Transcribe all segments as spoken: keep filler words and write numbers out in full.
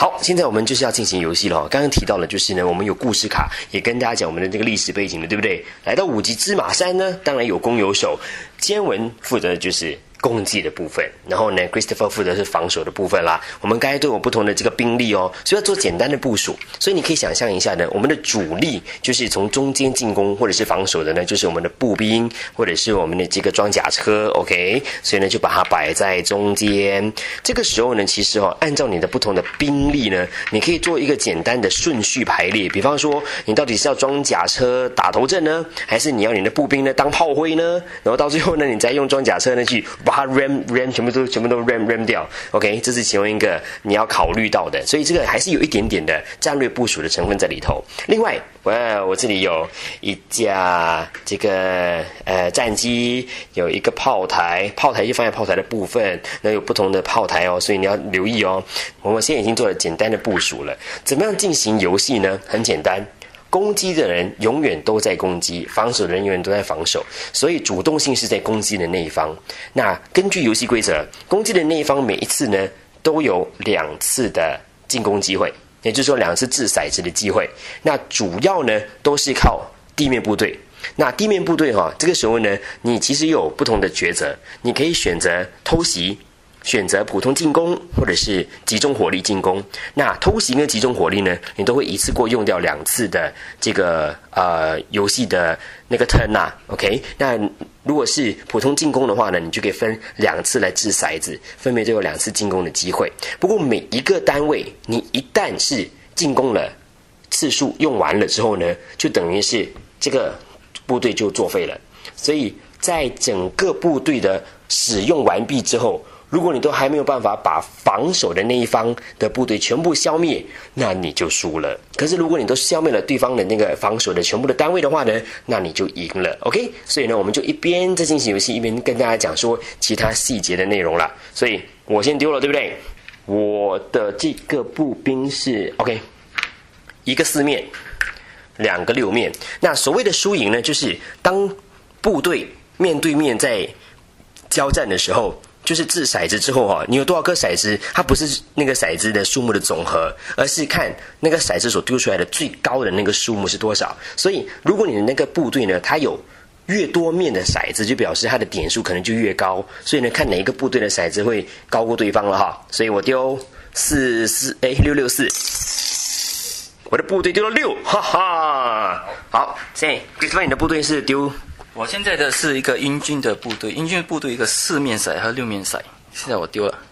好，现在我们就是要进行游戏了。刚刚提到了，就是呢，我们有故事卡，也跟大家讲我们的这个历史背景了，对不对？来到五级芝麻山呢，当然有攻有守，坚文负责的就是攻击的部分，然后呢 ，Christopher 负责是防守的部分啦。我们刚才都有不同的这个兵力哦，所以要做简单的部署。所以你可以想象一下呢，我们的主力就是从中间进攻或者是防守的呢，就是我们的步兵或者是我们的这个装甲车 ，OK？ 所以呢，就把它摆在中间。这个时候呢，其实哦，按照你的不同的兵力呢，你可以做一个简单的顺序排列。比方说，你到底是要装甲车打头阵呢，还是你要你的步兵呢当炮灰呢？然后到最后呢，你再用装甲车呢去把它 ram ram 全部都全部都 ram ram 掉 ，OK， 这是其中一个你要考虑到的，所以这个还是有一点点的战略部署的成分在里头。另外，哇，我这里有一架这个呃战机，有一个炮台，炮台就放在炮台的部分，那有不同的炮台哦，所以你要留意哦。我们现在已经做了简单的部署了，怎么样进行游戏呢？很简单。攻击的人永远都在攻击，防守的人永远都在防守，所以主动性是在攻击的那一方。那根据游戏规则，攻击的那一方每一次呢都有两次的进攻机会，也就是说两次掷骰子的机会。那主要呢都是靠地面部队。那地面部队哈、哦，这个时候呢，你其实有不同的抉择，你可以选择偷袭。选择普通进攻或者是集中火力进攻。那偷袭跟集中火力呢，你都会一次过用掉两次的这个呃游戏的那个 turn 啊 ，OK？ 那如果是普通进攻的话呢，你就可以分两次来掷骰子，分别就有两次进攻的机会。不过每一个单位，你一旦是进攻了次数用完了之后呢，就等于是这个部队就作废了。所以在整个部队的使用完毕之后，如果你都还没有办法把防守的那一方的部队全部消灭，那你就输了。可是如果你都消灭了对方的那个防守的全部的单位的话呢，那你就赢了 ，OK？ 所以呢，我们就一边在进行游戏，一边跟大家讲说其他细节的内容啦。所以我先丢了，对不对？我的这个步兵是 OK， 一个四面，两个六面。那所谓的输赢呢，就是当部队面对面在交战的时候。就是掷骰子之后啊，你有多少颗骰子，它不是那个骰子的数目的总和，而是看那个骰子所丢出来的最高的那个数目是多少。所以，如果你的那个部队呢，它有越多面的骰子，就表示它的点数可能就越高。所以呢，看哪一个部队的骰子会高过对方了哈。所以我丢四四哎六六四，我的部队丢了六，哈哈。好，现在 Christopher 你的部队是丢。 我现在的是一个英军的部队，英军部队一个四面骰和六面骰，现在我丢了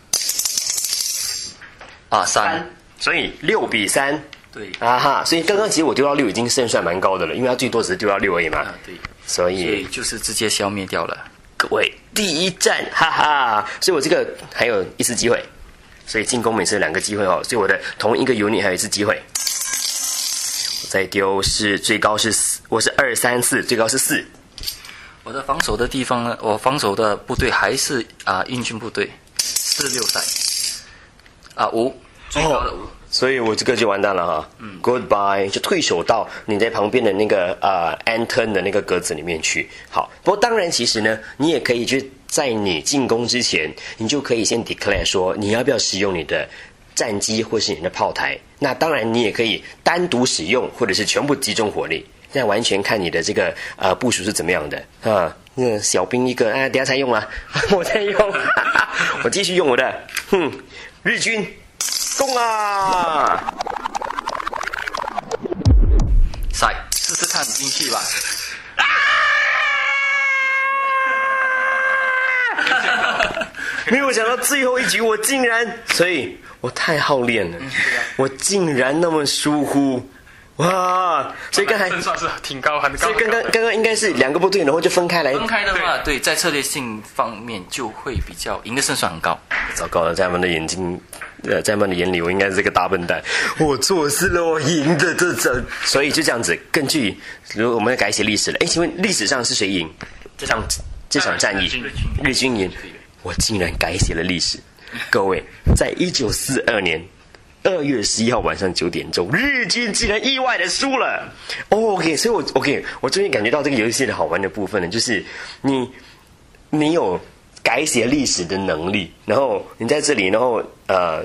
啊三， 所以六比三， 对啊哈，所以刚刚其实我丢到六已经胜算蛮高的了，因为它最多只是丢到六而已嘛， 啊对， 所以所以就是直接消灭掉了。 各位第一战，哈哈，所以我这个还有一次机会，所以进攻每次有两个机会哦，所以我的同一个 unit 还有一次机会。我再丢是最高是四，我是二三四，最高是四。 我的防守的地方呢，我防守的部队还是啊英军部队，四六骰啊五，最高的五、哦， 所以我这个就完蛋了哈。嗯 ，Goodbye， 就退守到你在旁边的那个呃 antern 的那个格子里面去。好，不过当然其实呢，你也可以就在你进攻之前，你就可以先 declare 说你要不要使用你的战机或是你的炮台。那当然你也可以单独使用，或者是全部集中火力。现在完全看你的这个呃部署是怎么样的啊？那个小兵一个，哎，等一下才用啊，我在用，我继续用我的，哼，日军攻啊！ 骰，试试看运气吧。 没有想到最后一局我竟然，所以我太好练了，我竟然那么疏忽。哇！所以刚才算是挺高，很高。 所以刚刚刚刚应该是两个部队，然后就分开来。 分开的话，对，在策略性方面就会比较赢的胜算很高。 糟糕了，在他们的眼睛，呃，在他们的眼里，我应该是个大笨蛋。我错失了我赢的这场，所以就这样子。根据如果我们要改写历史了，哎，请问历史上是谁赢这场这场战役？日军赢。我竟然改写了历史。各位，在一九四二年。二月十一号晚上九点钟，日军竟然意外的输了。Oh, OK， 所以我 OK， 我终于感觉到这个游戏的好玩的部分呢，就是你你有改写历史的能力，然后你在这里，然后呃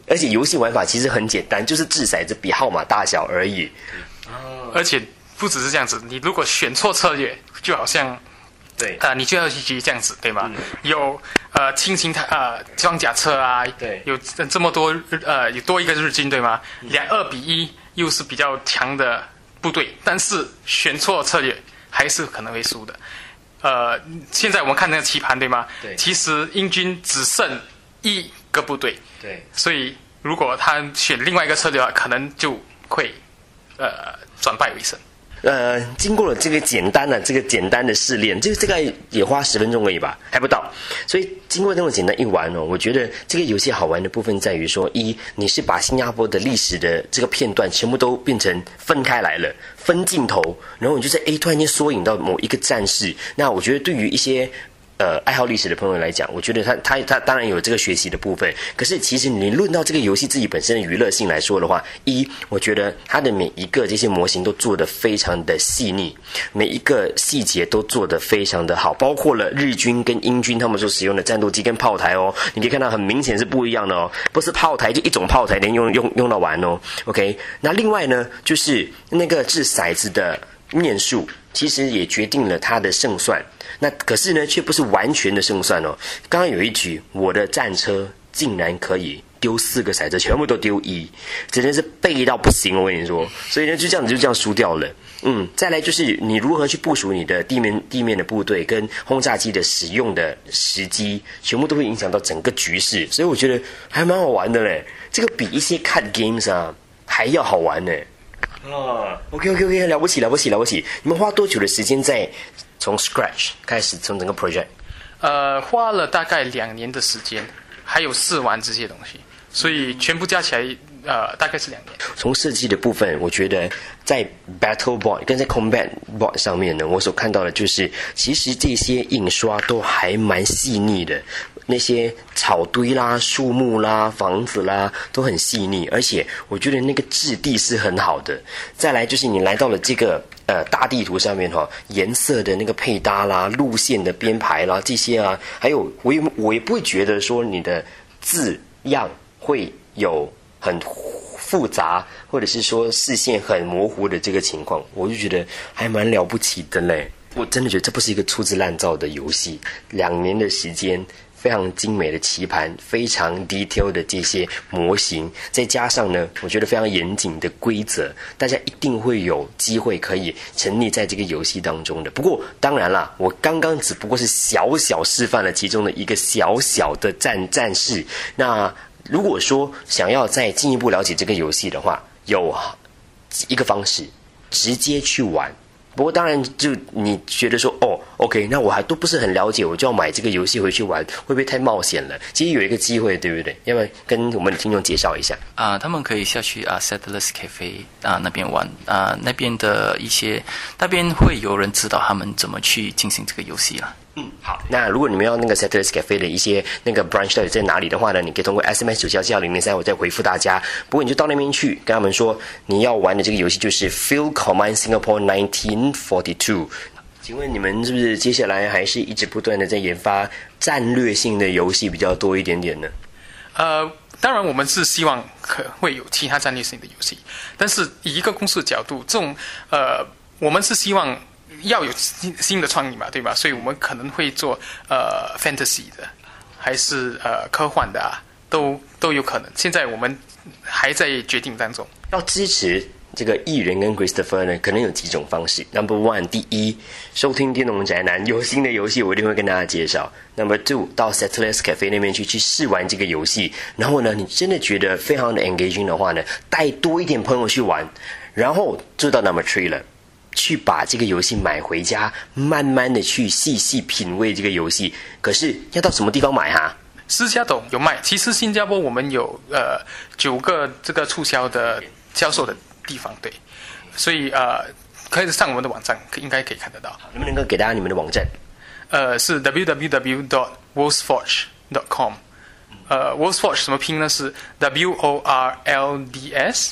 而且游戏玩法其实很简单，就是掷骰子比号码大小而已。 哦，而且不只是这样子，你如果选错策略，就好像。 对， 呃，你就要去这样子，对吗？嗯、有呃轻型台呃装甲车啊， 对， 有这么多呃有多一个日军，对吗？两二比一又是比较强的部队，但是选错策略还是可能会输的。呃，现在我们看那个棋盘，对吗？ 对， 其实英军只剩一个部队， 对， 所以如果他选另外一个策略的话，可能就会呃转败为胜。 呃，经过了这个简单的这个简单的试炼，这个这个也花十分钟而已吧，还不到。所以经过那么简单一玩哦，我觉得这个游戏好玩的部分在于说，一你是把新加坡的历史的这个片段全部都变成分开来了，分镜头，然后你就是诶突然间缩影到某一个战士。那我觉得对于一些呃，爱好历史的朋友来讲，我觉得他他他当然有这个学习的部分，可是其实你论到这个游戏自己本身的娱乐性来说的话，一，我觉得它的每一个这些模型都做得非常的细腻，每一个细节都做得非常的好，包括了日军跟英军他们所使用的战斗机跟炮台哦，你可以看到很明显是不一样的哦，不是炮台就一种炮台能用用用到完哦。OK， 那另外呢，就是那个掷骰子的面数，其实也决定了它的胜算。那可是呢，却不是完全的胜算哦。刚刚有一局，我的战车竟然可以丢四个骰子，全部都丢一，真的是背到不行，我跟你说。所以呢，就这样子就这样输掉了。嗯，再来就是你如何去部署你的地面地面的部队跟轰炸机的使用的时机，全部都会影响到整个局势。所以我觉得还蛮好玩的嘞，这个比一些 card games 啊还要好玩呢。啊 ，OK OK OK， 了不起了不起了不起！你们花多久的时间在从 scratch 开始，从整个 project？ 呃，花了大概两年的时间，还有试玩这些东西，所以全部加起来，呃，大概是两年。从设计的部分，我觉得在 battle board 跟在 combat board 上面呢，我所看到的就是，其实这些印刷都还蛮细腻的。那些草堆啦、树木啦、房子啦，都很细腻，而且我觉得那个质地是很好的。再来就是你来到了这个呃大地图上面哈、哦，颜色的那个配搭啦、路线的编排啦这些啊，还有我也我也不会觉得说你的字样会有很复杂，或者是说视线很模糊的这个情况，我就觉得还蛮了不起的嘞。我真的觉得这不是一个粗制滥造的游戏，两年的时间。非常精美的棋盘，非常 detail 的这些模型，再加上呢，我觉得非常严谨的规则，大家一定会有机会可以沉溺在这个游戏当中的。不过，当然啦，我刚刚只不过是小小示范了其中的一个小小的战战士。那如果说想要再进一步了解这个游戏的话，有一个方式，直接去玩。不过当然，就你觉得说哦 ，OK， 那我还都不是很了解，我就要买这个游戏回去玩，会不会太冒险了？其实有一个机会，对不对？要不然跟我们的听众介绍一下啊、呃，他们可以下去啊 Settlers Cafe 啊、呃、那边玩啊、呃，那边的一些那边会有人指导他们怎么去进行这个游戏了。 嗯，好。那如果你们要那个 Settlers Cafe 的一些那个 branch 到底在哪里的话呢，你可以通过 S M S 九七幺零零三，我再回复大家。不过你就到那边去，跟他们说你要玩的这个游戏就是 Field Command Singapore nineteen forty-two。请问你们是不是接下来还是一直不断的在研发战略性的游戏比较多一点点呢？ 呃，当然我们是希望可会有其他战略性的游戏，但是以一个公司的角度，这种呃，我们是希望。要有新新的创意嘛，对吧？所以我们可能会做呃 fantasy 的，还是呃科幻的啊，都都有可能。现在我们还在决定当中。 要支持这个艺人跟 Christopher 呢，可能有几种方式。Number one， 第一，收听电动宅男，有新的游戏我一定会跟大家介绍。Number two， 到 Settlers Cafe 那边去去试玩这个游戏，然后呢，你真的觉得非常的 engaging 的话呢，带多一点朋友去玩，然后就到 Number three 了。去把这个游戏买回家，慢慢的去细细品味这个游戏。可是要到什么地方买哈？ 私家斗有卖，其实新加坡我们有呃九个这个促销的销售的地方，对，所以呃可以上我们的网站，应该可以看得到。 能不能够给大家你们的网站？ 呃，是 w w w dot wolfsforge dot com。呃 ，Wolfsforge 什么拼呢？是 W O R L D S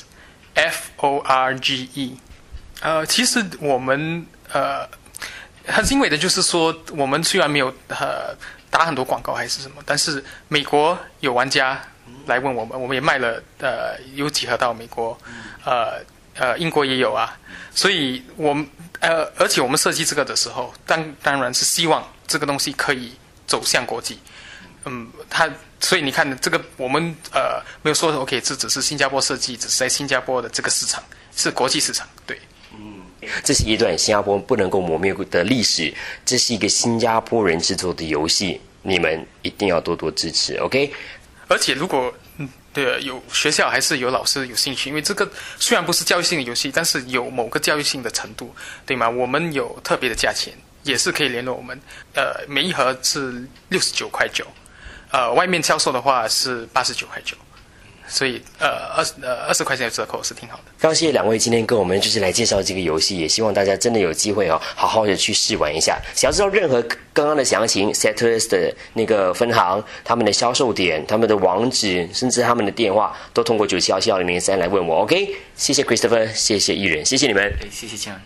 F O R G E。呃，其实我们呃很欣慰的就是说，我们虽然没有呃打很多广告还是什么，但是美国有玩家来问我们，我们也卖了呃有几盒到美国，呃呃英国也有啊，所以我们呃而且我们设计这个的时候，当当然是希望这个东西可以走向国际，嗯，它所以你看这个我们呃没有说 OK 这只是新加坡设计，只是在新加坡的这个市场，是国际市场，对。 这是一段新加坡不能够磨灭的历史，这是一个新加坡人制作的游戏，你们一定要多多支持 ，OK？ 而且如果嗯对有学校还是有老师有兴趣，因为这个虽然不是教育性的游戏，但是有某个教育性的程度，对吗？我们有特别的价钱，也是可以联络我们。呃，每一盒是六十九块九，呃，外面销售的话是八十九块九。所以，呃，二十呃二十块钱的折扣是挺好的。 非常谢谢两位今天跟我们就是来介绍这个游戏，也希望大家真的有机会哦，好好的去试玩一下。想要知道任何刚刚的详情 ，Setters 的那个分行、他们的销售点、他们的网址，甚至他们的电话，都通过九七幺七幺零零三来问我。OK， 谢谢 Christopher， 谢谢艺人，谢谢你们， 谢谢江。